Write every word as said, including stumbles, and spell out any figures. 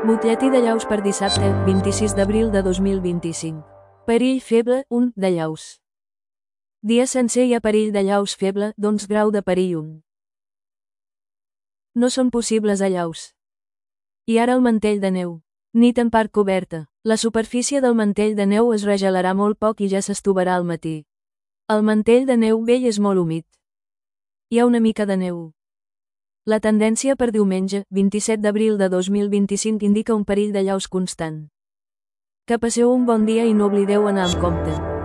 Butlletí de llaus per dissabte, vint-i-sis d'abril de dos mil vint-i-cinc. Perill feble, un, de llaus. Dia sencer hi ha perill de llaus feble, doncs grau de perill un. No són possibles allaus. I ara el mantell de neu. Nit en part coberta. La superfície del mantell de neu es regelarà molt poc i ja s'estovarà al matí. El mantell de neu vell és molt humit. Hi ha una mica de neu. La tendència per diumenge, vint-i-set d'abril de dos mil vint-i-cinc indica un perill de llaus constant. Que passeu un bon dia i no oblideu anar amb compte.